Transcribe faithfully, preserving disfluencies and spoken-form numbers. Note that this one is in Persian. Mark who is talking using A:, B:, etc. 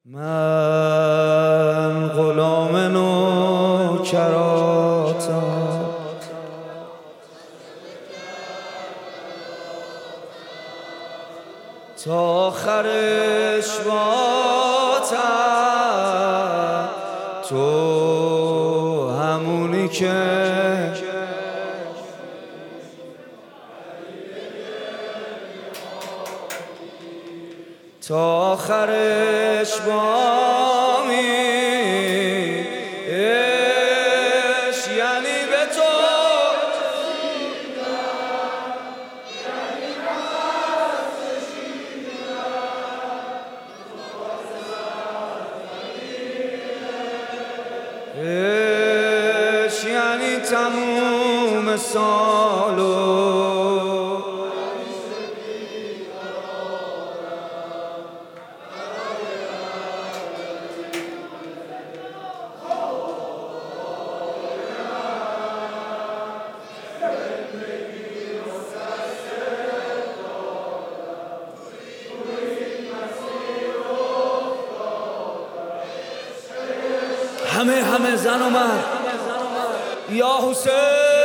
A: من غلام نوکراتم، تا آخرش باتم. تو همونی که تا آخرش بامی، اش یعنی به تو اش یعنی تموم سالو همه همه زن و مرد یا حسین.